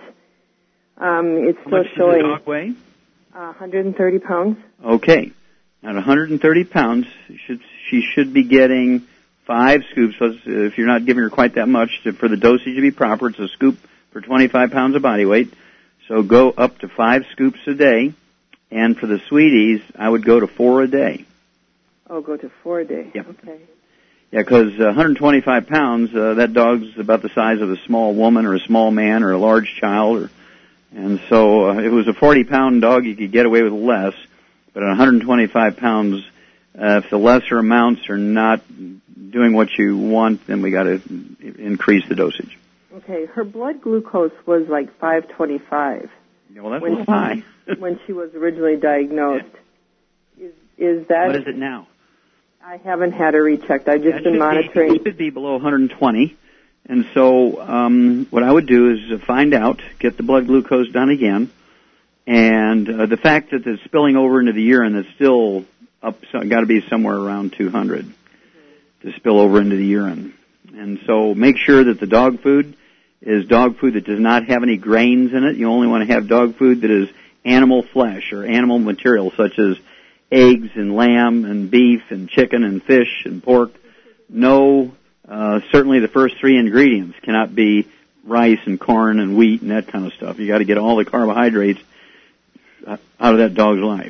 Um, it's How still much showing. Does the dog weigh? Uh, one hundred thirty pounds. Okay. At one hundred thirty pounds, she should, she should be getting five scoops. So if you're not giving her quite that much, to, for the dosage to be proper, it's a scoop for twenty-five pounds of body weight. So go up to five scoops a day. And for the Sweeties, I would go to four a day. Oh, go to four a day. Yeah. Okay. Yeah, because uh, one hundred twenty-five pounds, uh, that dog's about the size of a small woman or a small man or a large child. Or, and so uh, if it was a forty-pound dog, you could get away with less. But at one hundred twenty-five pounds, uh, if the lesser amounts are not doing what you want, then we got to increase the dosage. Okay. Her blood glucose was like five twenty-five. Yeah, well, that's when a little high. when she was originally diagnosed. Yeah. Is, is that... What is it now? I haven't had her rechecked. I've just that been monitoring. Be, it should be below one hundred twenty. And so um, what I would do is find out, get the blood glucose done again, and uh, the fact that it's spilling over into the urine, that's still up, so got to be somewhere around two hundred mm-hmm. to spill over into the urine. And so make sure that the dog food is dog food that does not have any grains in it. You only want to have dog food that is animal flesh or animal material, such as eggs and lamb and beef and chicken and fish and pork. No, uh, certainly the first three ingredients cannot be rice and corn and wheat and that kind of stuff. You got to get all the carbohydrates out of that dog's life.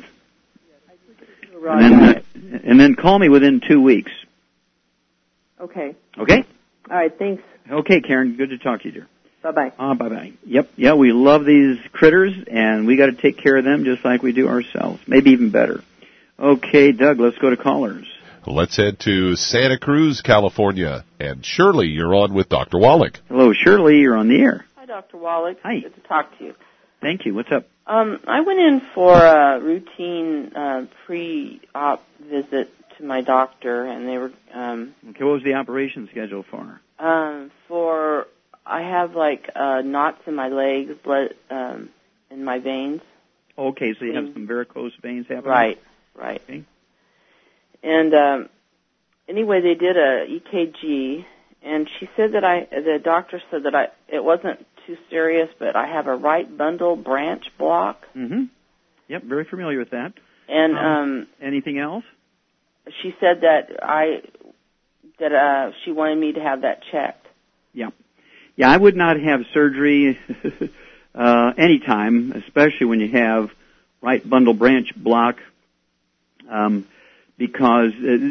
And then, uh, and then call me within two weeks. Okay. Okay? All right, thanks. Okay, Karen, good to talk to you, dear. Bye-bye. Ah, uh, bye-bye. Yep, yeah, we love these critters, and we got to take care of them just like we do ourselves, maybe even better. Okay, Doug, let's go to callers. Let's head to Santa Cruz, California. And Shirley, you're on with Doctor Wallach. Hello, Shirley, you're on the air. Hi, Doctor Wallach. Hi. Good to talk to you. Thank you. What's up? Um, I went in for a routine uh, pre-op visit to my doctor, and they were... Um, okay, what was the operation schedule for? Um, for... I have, like, uh, knots in my legs, blood um, in my veins. Okay, so you have some varicose veins happening? Right, right. Okay. And um, anyway, they did a E K G, and she said that I, the doctor said that I, it wasn't too serious, but I have a right bundle branch block. Mm-hmm. Yep, very familiar with that. And um, um, anything else? She said that I, that uh, she wanted me to have that checked. Yeah. Yeah, I would not have surgery uh, anytime, especially when you have right bundle branch block, um, because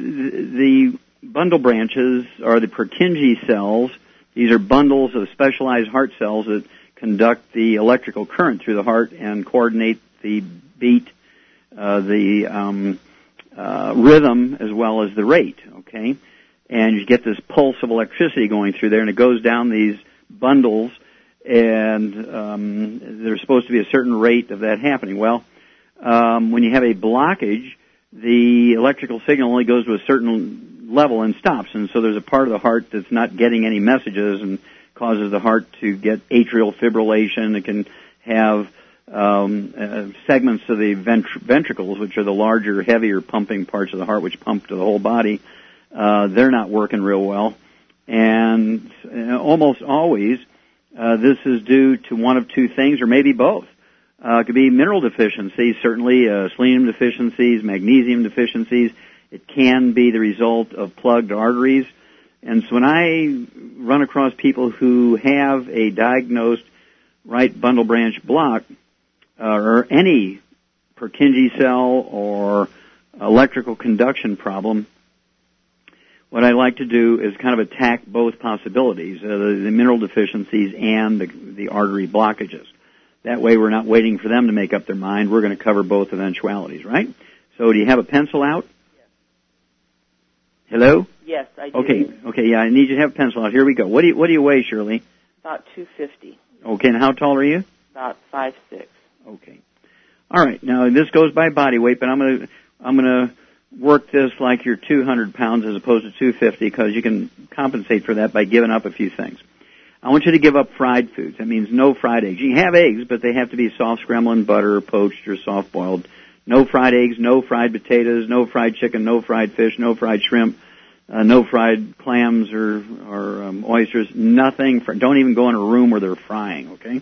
the bundle branches are the Purkinje cells. These are bundles of specialized heart cells that conduct the electrical current through the heart and coordinate the beat, uh, the um, uh, rhythm, as well as the rate, okay? And you get this pulse of electricity going through there, and it goes down these bundles, and um, there's supposed to be a certain rate of that happening. Well, um, when you have a blockage, the electrical signal only goes to a certain level and stops, and so there's a part of the heart that's not getting any messages and causes the heart to get atrial fibrillation. It can have um, uh, segments of the ventr- ventricles, which are the larger, heavier pumping parts of the heart, which pump to the whole body. Uh, they're not working real well. And uh, almost always, uh, this is due to one of two things, or maybe both. Uh, it could be mineral deficiencies, certainly uh, selenium deficiencies, magnesium deficiencies. It can be the result of plugged arteries. And so when I run across people who have a diagnosed right bundle branch block, uh, or any Purkinje cell or electrical conduction problem, what I like to do is kind of attack both possibilities, uh, the, the mineral deficiencies and the, the artery blockages. That way we're not waiting for them to make up their mind. We're going to cover both eventualities, right? So do you have a pencil out? Yes. Hello? Yes, I do. Okay, okay, yeah, I need you to have a pencil out. Here we go. What do you, what do you weigh, Shirley? About two fifty. Okay, and how tall are you? About five six. Okay. All right, now this goes by body weight, but I'm going to I'm going to work this like you're two hundred pounds as opposed to two fifty because you can compensate for that by giving up a few things. I want you to give up fried foods. That means no fried eggs. You can have eggs, but they have to be soft scrambled in butter, or poached, or soft boiled. No fried eggs, no fried potatoes, no fried chicken, no fried fish, no fried shrimp, uh, no fried clams or, or um, oysters. Nothing. Fr- don't even go in a room where they're frying, okay?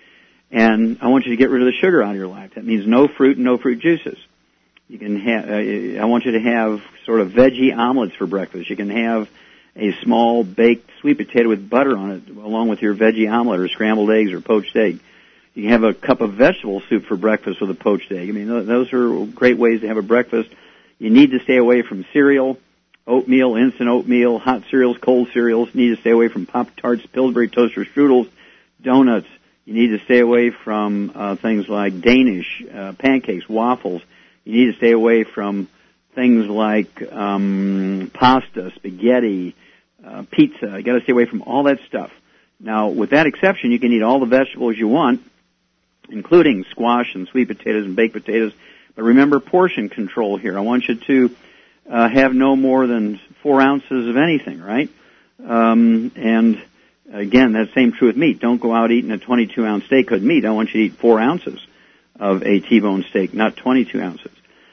And I want you to get rid of the sugar out of your life. That means no fruit and no fruit juices. You can have. Uh, I want you to have sort of veggie omelets for breakfast. You can have a small baked sweet potato with butter on it, along with your veggie omelet or scrambled eggs or poached egg. You can have a cup of vegetable soup for breakfast with a poached egg. I mean, those are great ways to have a breakfast. You need to stay away from cereal, oatmeal, instant oatmeal, hot cereals, cold cereals. You need to stay away from Pop-Tarts, Pillsbury toaster strudels, donuts. You need to stay away from uh, things like Danish, uh, pancakes, waffles. You need to stay away from things like um, pasta, spaghetti, uh, pizza. You got to stay away from all that stuff. Now, with that exception, you can eat all the vegetables you want, including squash and sweet potatoes and baked potatoes. But remember portion control here. I want you to uh, have no more than four ounces of anything, right? Um, and again, that's same true with meat. Don't go out eating a twenty-two ounce steak of meat. I want you to eat four ounces of a T-bone steak, not twenty-two ounces.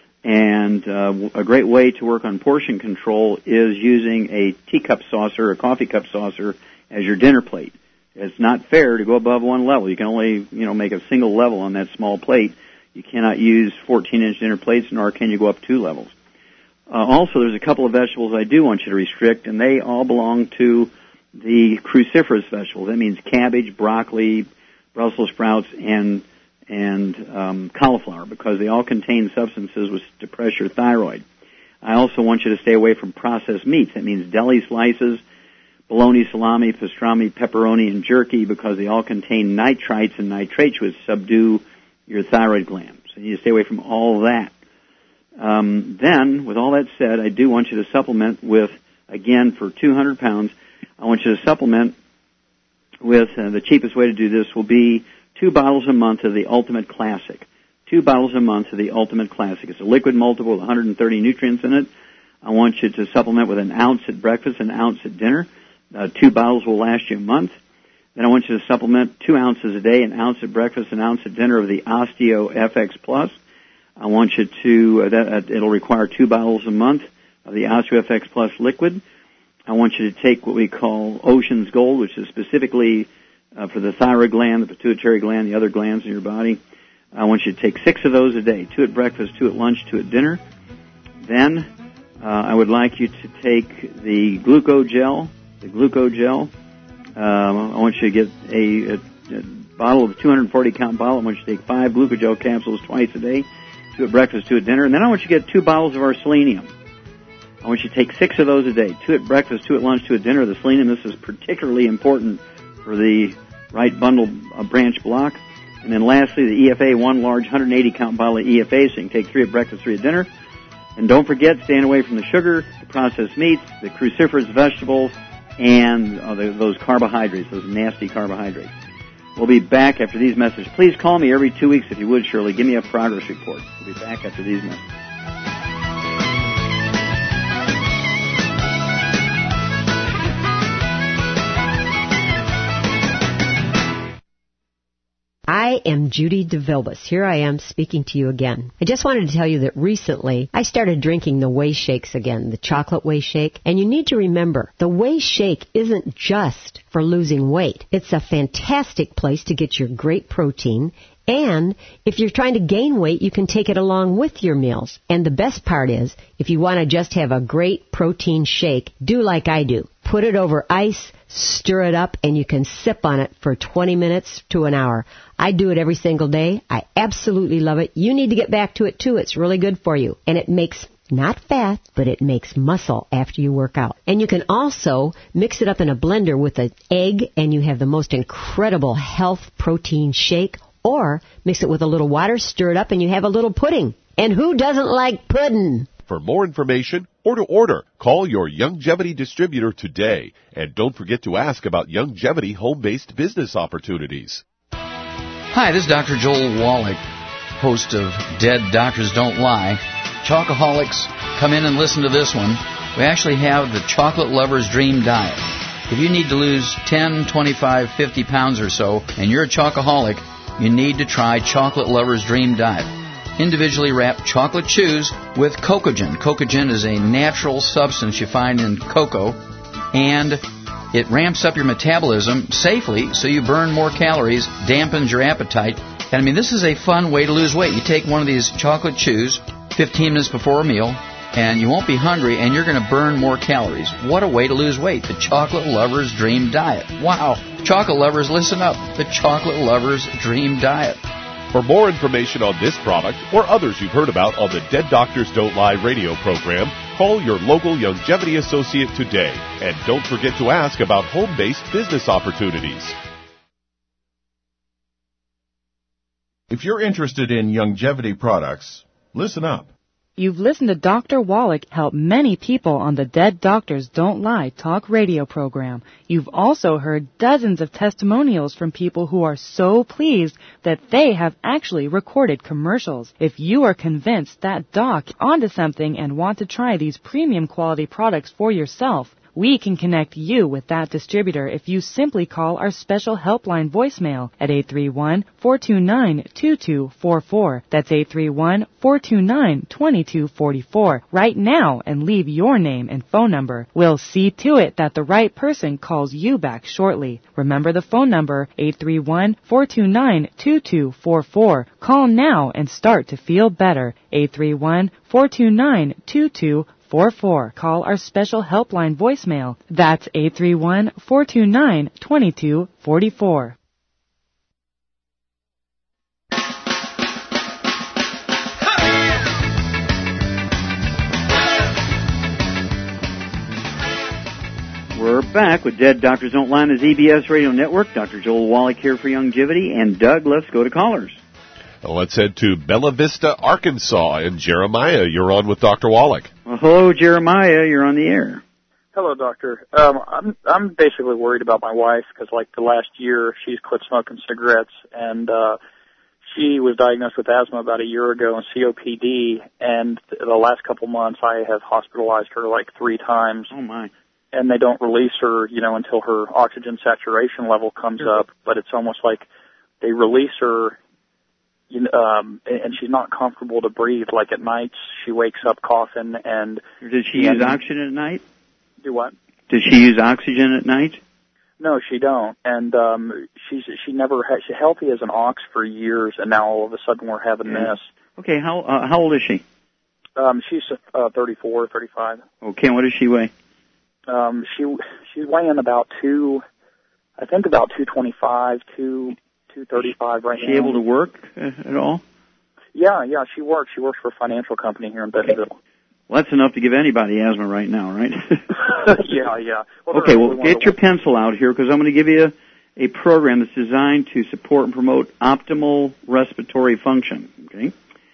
And uh, a great way to work on portion control is using a teacup saucer, a coffee cup saucer, as your dinner plate. It's not fair to go above one level. You can only, you know, make a single level on that small plate. You cannot use fourteen-inch dinner plates, nor can you go up two levels. Uh, also, there's a couple of vegetables I do want you to restrict, and they all belong to the cruciferous vegetables. That means cabbage, broccoli, Brussels sprouts, and and um, cauliflower, because they all contain substances which depress your thyroid. I also want you to stay away from processed meats. That means deli slices, bologna, salami, pastrami, pepperoni, and jerky, because they all contain nitrites and nitrates which subdue your thyroid gland. So you need to stay away from all that. Um, then, with all that said, I do want you to supplement with, again, for two hundred pounds, I want you to supplement with, uh, the cheapest way to do this will be two bottles a month of the Ultimate Classic. Two bottles a month of the Ultimate Classic. It's a liquid multiple with one hundred thirty nutrients in it. I want you to supplement with an ounce at breakfast, an ounce at dinner. Uh, two bottles will last you a month. Then I want you to supplement two ounces a day, an ounce at breakfast, an ounce at dinner of the Osteo F X Plus. I want you to, uh, that, uh, it'll require two bottles a month of the Osteo F X Plus liquid. I want you to take what we call Ocean's Gold, which is specifically uh, for the thyroid gland, the pituitary gland, the other glands in your body. I want you to take six of those a day, two at breakfast, two at lunch, two at dinner. Then uh, I would like you to take the Glucogel, the Glucogel. Um, I want you to get a, a, a bottle of two hundred forty count bottle. I want you to take five Glucogel capsules twice a day, two at breakfast, two at dinner. And then I want you to get two bottles of our selenium. I want you to take six of those a day, two at breakfast, two at lunch, two at dinner. The selenium, this is particularly important for the right bundle uh, branch block. And then lastly, the E F A, one large one hundred eighty count bottle of E F A, so you can take three at breakfast, three at dinner. And don't forget, staying away from the sugar, the processed meats, the cruciferous vegetables, and uh, the, those carbohydrates, those nasty carbohydrates. We'll be back after these messages. Please call me every two weeks if you would, Shirley. Give me a progress report. We'll be back after these messages. I am Judy DeVilbus. Here I am speaking to you again. I just wanted to tell you that recently I started drinking the Whey Shakes again, the chocolate Whey Shake. And you need to remember, the Whey Shake isn't just for losing weight. It's a fantastic place to get your great protein. And if you're trying to gain weight, you can take it along with your meals. And the best part is, if you want to just have a great protein shake, do like I do. Put it over ice, stir it up, and you can sip on it for twenty minutes to an hour. I do it every single day. I absolutely love it. You need to get back to it, too. It's really good for you. And it makes not fat, but it makes muscle after you work out. And you can also mix it up in a blender with an egg, and you have the most incredible health protein shake, or mix it with a little water, stir it up, and you have a little pudding. And who doesn't like pudding? For more information or to order, call your Youngevity distributor today. And don't forget to ask about Youngevity home-based business opportunities. Hi, this is Doctor Joel Wallach, host of Dead Doctors Don't Lie. Chocoholics, come in and listen to this one. We actually have the Chocolate Lover's Dream Diet. If you need to lose ten, twenty-five, fifty pounds or so, and you're a chocoholic, you need to try Chocolate Lover's Dream Diet. Individually wrapped chocolate chews with Cocogen. Cocogen is a natural substance you find in cocoa, and it ramps up your metabolism safely so you burn more calories, dampens your appetite. And I mean, this is a fun way to lose weight. You take one of these chocolate chews fifteen minutes before a meal, and you won't be hungry, and you're going to burn more calories. What a way to lose weight. The Chocolate Lover's Dream Diet. Wow. Chocolate lovers, listen up. The Chocolate Lover's Dream Diet. For more information on this product or others you've heard about on the Dead Doctors Don't Lie radio program, call your local Youngevity associate today. And don't forget to ask about home-based business opportunities. If you're interested in Youngevity products, listen up. You've listened to Doctor Wallach help many people on the Dead Doctors Don't Lie talk radio program. You've also heard dozens of testimonials from people who are so pleased that they have actually recorded commercials. If you are convinced that Doc onto something and want to try these premium quality products for yourself, we can connect you with that distributor if you simply call our special helpline voicemail at eight three one, four two nine, two two four four. That's eight three one, four two nine, two two four four right now and leave your name and phone number. We'll see to it that the right person calls you back shortly. Remember the phone number, eight three one, four two nine, two two four four. Call now and start to feel better. eight three one, four two nine, two two four four. Call our special helpline voicemail. That's eight three one, four two nine, two two four four. We're back with Dead Doctors Don't Lie on the Z B S Radio Network. Doctor Joel Wallach here for Youngevity. And Doug, let's go to callers. Well, let's head to Bella Vista, Arkansas. And Jeremiah, you're on with Doctor Wallach. Well, hello, Jeremiah. You're on the air. Hello, doctor. Um, I'm I'm basically worried about my wife because, like, the last year she's quit smoking cigarettes, and uh, she was diagnosed with asthma about a year ago and C O P D. And the last couple months, I have hospitalized her like three times. Oh my! And they don't release her, you know, until her oxygen saturation level comes up. But it's almost like they release her. You know, um, and she's not comfortable to breathe. Like at nights, she wakes up coughing. And does she use oxygen at night? Do what? Does she use oxygen at night? No, she don't. And um, she's she never had she's healthy as an ox for years, and now all of a sudden we're having yeah. this. Okay, how uh, how old is she? Um, she's uh, thirty-four, thirty-five. Okay, and what does she weigh? Um, she she's weighing about two, I think about two twenty-five, two two thirty-five right now. Is now. she able to work uh, at all? Yeah, yeah, she works. She works for a financial company here in Bentonville. Okay. Well, that's enough to give anybody asthma right now, right? yeah, yeah. Well, okay, well, get your pencil out here because I'm going to give you a, a program that's designed to support and promote optimal respiratory function, okay?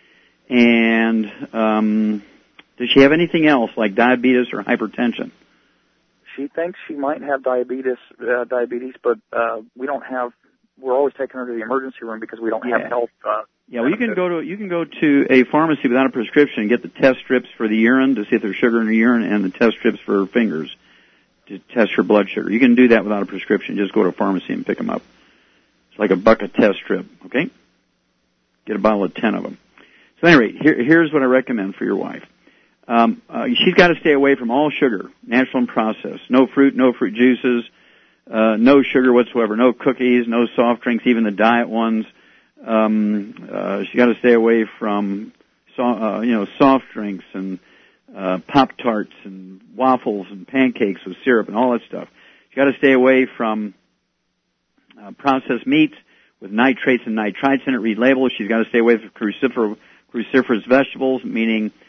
And um, does she have anything else like diabetes or hypertension? She thinks she might have diabetes, uh, diabetes, but uh, we don't have. We're always taking her to the emergency room because we don't yeah. have health. Uh, yeah, well, you can go to you can go to a pharmacy without a prescription and get the test strips for the urine to see if there's sugar in her urine, and the test strips for her fingers to test her blood sugar. You can do that without a prescription. Just go to a pharmacy and pick them up. It's like a bucket test strip. Okay, get a bottle of ten of them. So, at any rate, here, here's what I recommend for your wife. Um, uh, she's got to stay away from all sugar, natural and processed. No fruit, no fruit juices, uh, no sugar whatsoever, no cookies, no soft drinks, even the diet ones. Um, uh, she's got to stay away from, so, uh, you know, soft drinks and uh, Pop-Tarts and waffles and pancakes with syrup and all that stuff. She's got to stay away from uh, processed meats with nitrates and nitrites in it. Read labels. She's got to stay away from cruciferous, cruciferous vegetables, meaning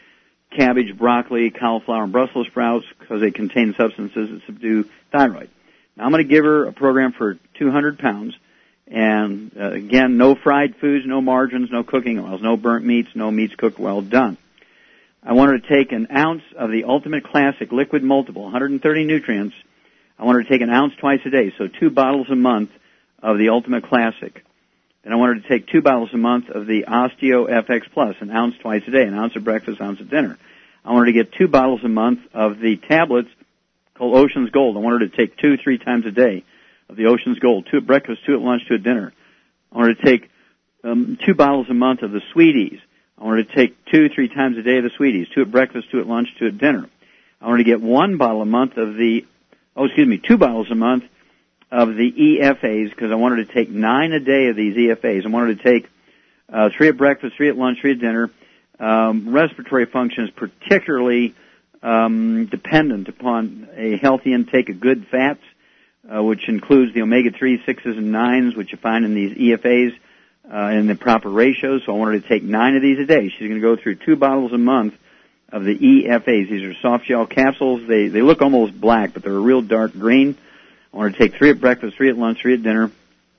cabbage, broccoli, cauliflower, and Brussels sprouts because they contain substances that subdue thyroid. Now, I'm going to give her a program for two hundred pounds. And, uh, again, no fried foods, no margarines, no cooking oils, no burnt meats, no meats cooked well done. I want her to take an ounce of the Ultimate Classic Liquid Multiple, one hundred thirty nutrients. I want her to take an ounce twice a day, so two bottles a month of the Ultimate Classic. Then I want her to take two bottles a month of the Osteo F X Plus, an ounce twice a day, an ounce at breakfast, an ounce at dinner. I want her to get two bottles a month of the tablets called Ocean's Gold. I want her to take two, three times a day of the Ocean's Gold, two at breakfast, two at lunch, two at dinner. I want her to take um, two bottles a month of the Sweeties. I want her to take two, three times a day of the Sweeties, two at breakfast, two at lunch, two at dinner. I want her to get one bottle a month of the, oh, excuse me, two bottles a month of the E F As because I want her to take nine a day of these E F As. I want her to take uh, three at breakfast, three at lunch, three at dinner. Um, respiratory function is particularly um, dependent upon a healthy intake of good fats, Uh, which includes the omega three, sixes, and nines, which you find in these E F As uh, in the proper ratios. So I want her to take nine of these a day. She's going to go through two bottles a month of the E F As. These are soft gel capsules. They they look almost black, but they're a real dark green. I want her to take three at breakfast, three at lunch, three at dinner.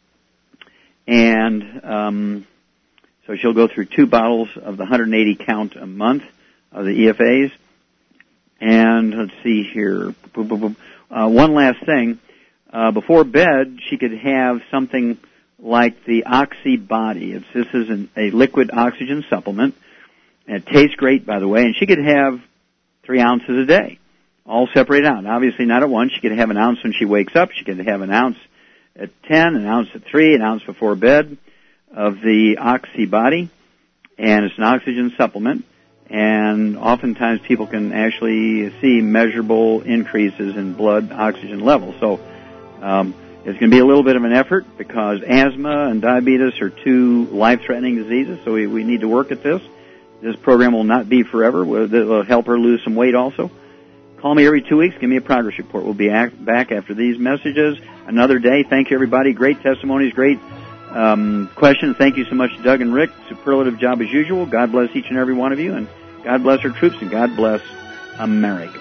And um, so she'll go through two bottles of the one hundred eighty count a month of the E F As. And let's see here. Boom, boom, boom. Uh, one last thing. Uh, before bed, she could have something like the Oxy Body. It's, this is an, a liquid oxygen supplement, and it tastes great, by the way, and she could have three ounces a day, all separated out. Obviously not at once. She could have an ounce when she wakes up. She could have an ounce at ten, an ounce at three, an ounce before bed of the Oxy Body, and it's an oxygen supplement, and oftentimes people can actually see measurable increases in blood oxygen levels. So, Um, it's going to be a little bit of an effort because asthma and diabetes are two life-threatening diseases, so we, we need to work at this. This program will not be forever. It will help her lose some weight also. Call me every two weeks. Give me a progress report. We'll be back after these messages another day. Thank you, everybody. Great testimonies, great um, questions. Thank you so much, Doug and Rick. Superlative job as usual. God bless each and every one of you, and God bless our troops, and God bless America.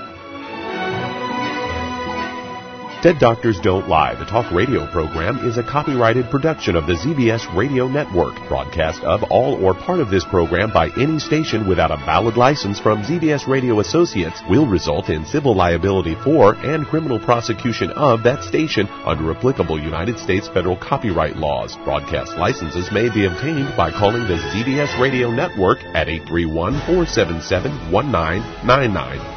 Dead Doctors Don't Lie, the talk radio program, is a copyrighted production of the Z B S Radio Network. Broadcast of all or part of this program by any station without a valid license from Z B S Radio Associates will result in civil liability for and criminal prosecution of that station under applicable United States federal copyright laws. Broadcast licenses may be obtained by calling the Z B S Radio Network at eight three one, four seven seven, one nine nine nine.